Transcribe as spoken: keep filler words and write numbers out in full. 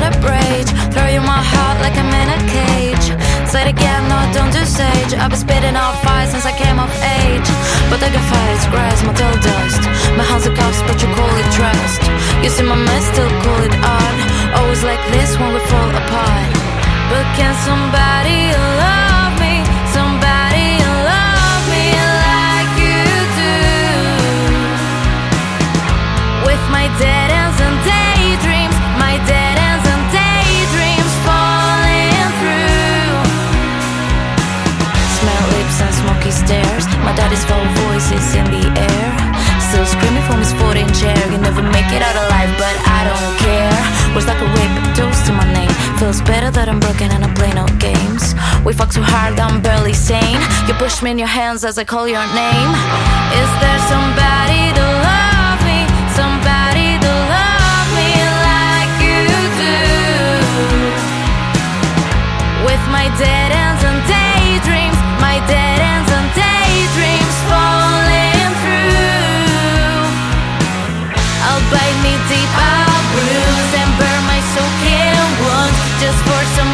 a rage. Throw you my heart like I'm in a cage. Say it again, no, don't do sage. I've been spitting out fire since I came of age. But I got fire's grass, my tail dust. My hands are cuffs, but you call it trust. You see my mess, still call it art. Always like this when we fall apart. But can somebody love me? Somebody love me like you do. With my dead ends and daydreams, my dead ends and daydreams falling through. Smell lips and smoky stares. My daddy's foul voices in the air. Still screaming from his fourteen chair. You never make it out alive, but I don't care. Was like a rape, toast to my name. Feels better that I'm broken and I play no games. We fuck too hard, I'm barely sane. You push me in your hands as I call your name. Is there somebody to love me? Somebody to love me like you do. With my dead ends and daydreams, my dead ends and daydreams falling through. I'll bite me deep, I'll bruise and burn my soaking wounds just for some